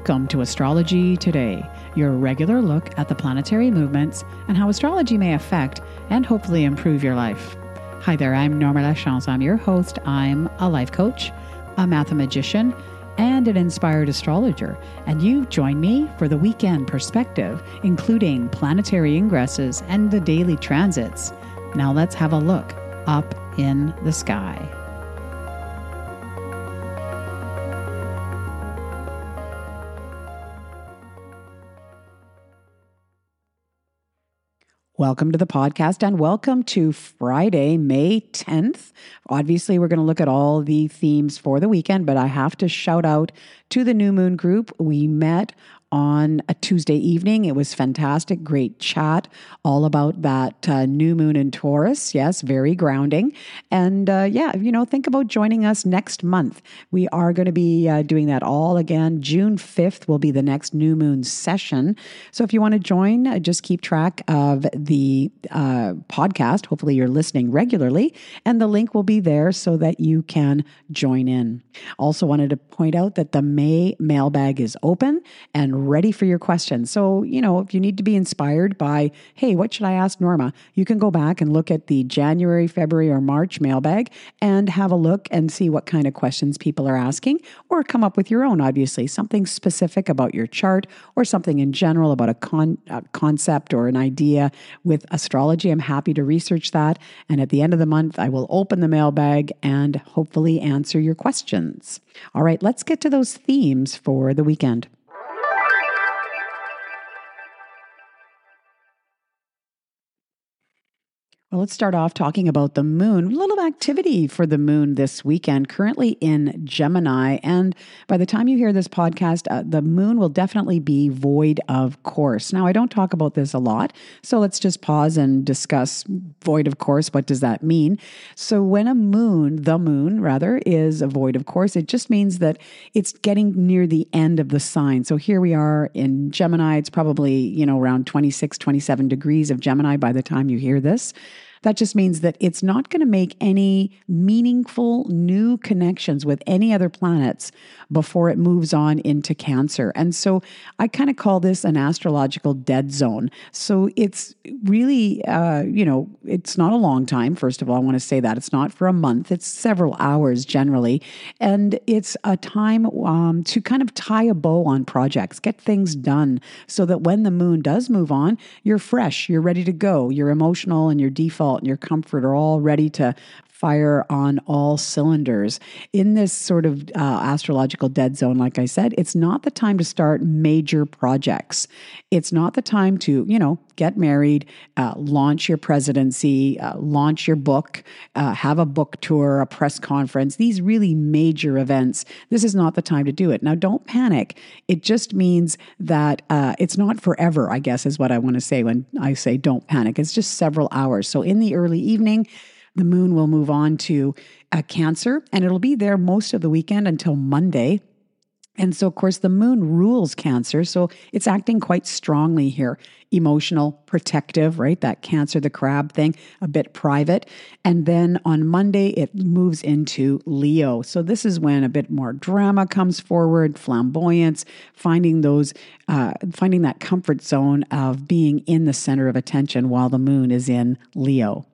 Welcome to Astrology Today, your regular look at the planetary movements and how astrology may affect and hopefully improve your life. Hi there, I'm Norma Lachance. I'm your host. I'm a life coach, a mathemagician, and an inspired astrologer. And you've joined me for the weekend perspective, including planetary ingresses and the daily transits. Now let's have a look up in the sky. Welcome to the podcast and welcome to Friday, May 10th. Obviously, we're going to look at all the themes for the weekend, but I have to shout out to the New Moon group. We met on a Tuesday evening. It was fantastic. Great chat all about that new moon in Taurus. Yes, very grounding. And think about joining us next month. We are going to be doing that all again. June 5th will be the next new moon session. So if you want to join, just keep track of the podcast. Hopefully you're listening regularly, and the link will be there so that you can join in. Also wanted to point out that the May mailbag is open and ready for your questions. So, if you need to be inspired by, hey, what should I ask Norma? You can go back and look at the January, February, or March mailbag and have a look and see what kind of questions people are asking, or come up with your own, obviously, something specific about your chart or something in general about a concept or an idea with astrology. I'm happy to research that. And at the end of the month, I will open the mailbag and hopefully answer your questions. All right, let's get to those themes for the weekend. Well, let's start off talking about the moon. A little activity for the moon this weekend, currently in Gemini. And by the time you hear this podcast, the moon will definitely be void of course. Now, I don't talk about this a lot, so let's just pause and discuss void of course. What does that mean? So when the moon is a void of course, it just means that it's getting near the end of the sign. So here we are in Gemini. It's probably, around 26, 27 degrees of Gemini by the time you hear this. That just means that it's not going to make any meaningful new connections with any other planets before it moves on into Cancer. And so I kind of call this an astrological dead zone. So it's really, it's not a long time. First of all, I want to say that it's not for a month. It's several hours generally. And it's a time to kind of tie a bow on projects, get things done so that when the moon does move on, you're fresh, you're ready to go, you're emotional and your default and your comfort are all ready to fire on all cylinders. In this sort of astrological dead zone, like I said, it's not the time to start major projects. It's not the time to, get married, launch your presidency, launch your book, have a book tour, a press conference, these really major events. This is not the time to do it. Now, don't panic. It just means that it's not forever, I guess, is what I want to say when I say don't panic. It's just several hours. So in the early evening, the moon will move on to Cancer, and it'll be there most of the weekend until Monday. And so, of course, the moon rules Cancer, so it's acting quite strongly here. Emotional, protective, right? That Cancer, the crab thing, a bit private. And then on Monday, it moves into Leo. So this is when a bit more drama comes forward, flamboyance, finding that comfort zone of being in the center of attention while the moon is in Leo.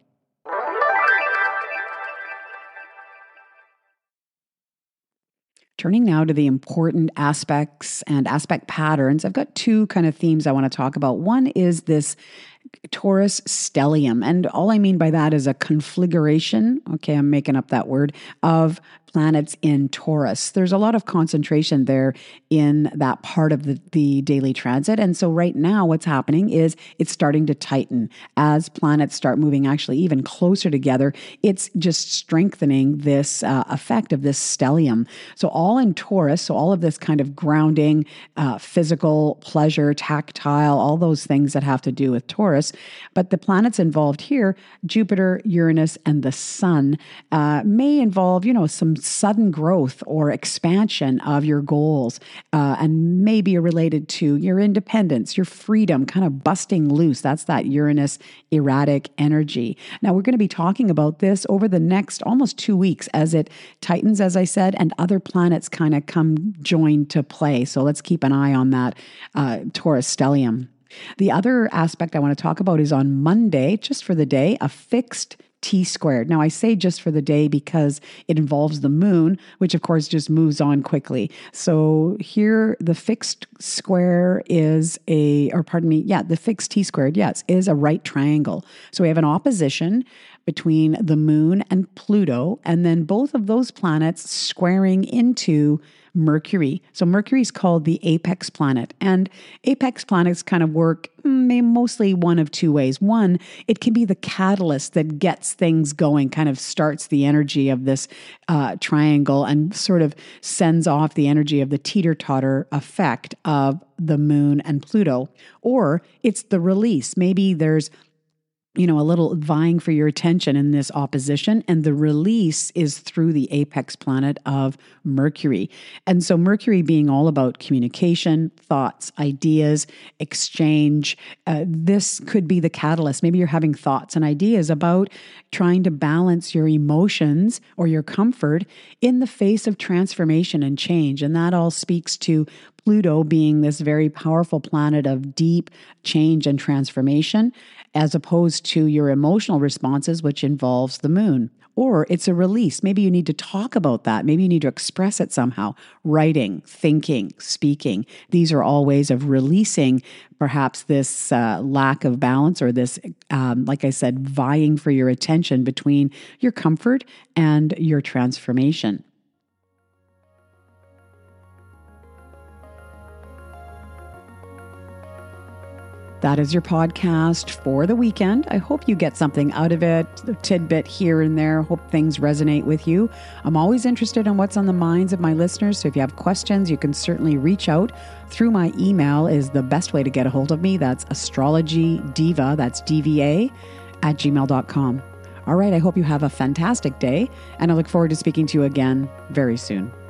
Turning now to the important aspects and aspect patterns, I've got two kind of themes I want to talk about. One is this Taurus stellium. And all I mean by that is a configuration, okay, I'm making up that word, of planets in Taurus. There's a lot of concentration there in that part of the daily transit. And so right now what's happening is it's starting to tighten. As planets start moving actually even closer together, it's just strengthening this effect of this stellium. So all in Taurus, so all of this kind of grounding, physical pleasure, tactile, all those things that have to do with Taurus. But the planets involved here, Jupiter, Uranus, and the Sun, may involve, some sudden growth or expansion of your goals, and maybe related to your independence, your freedom, kind of busting loose. That's that Uranus erratic energy. Now, we're going to be talking about this over the next almost 2 weeks as it tightens, as I said, and other planets kind of come join to play. So let's keep an eye on that Taurus stellium. The other aspect I want to talk about is on Monday, just for the day, a fixed T-squared. Now, I say just for the day because it involves the moon, which of course just moves on quickly. So here, the fixed square is the fixed T-squared, yes, is a right triangle. So we have an opposition between the moon and Pluto, and then both of those planets squaring into Mercury. So Mercury is called the apex planet, and apex planets kind of work mostly one of two ways. One, it can be the catalyst that gets things going, kind of starts the energy of this triangle and sort of sends off the energy of the teeter-totter effect of the moon and Pluto. Or it's the release. Maybe there's a little vying for your attention in this opposition, and the release is through the apex planet of Mercury. And so Mercury being all about communication, thoughts, ideas, exchange, this could be the catalyst. Maybe you're having thoughts and ideas about trying to balance your emotions or your comfort in the face of transformation and change. And that all speaks to Pluto being this very powerful planet of deep change and transformation, as opposed to your emotional responses, which involves the moon. Or it's a release. Maybe you need to talk about that. Maybe you need to express it somehow. Writing, thinking, speaking. These are all ways of releasing perhaps this lack of balance or this, like I said, vying for your attention between your comfort and your transformation. That is your podcast for the weekend. I hope you get something out of it, a tidbit here and there. Hope things resonate with you. I'm always interested in what's on the minds of my listeners. So if you have questions, you can certainly reach out through my email is the best way to get a hold of me. That's astrologydiva, that's DVA, @gmail.com. All right, I hope you have a fantastic day, and I look forward to speaking to you again very soon.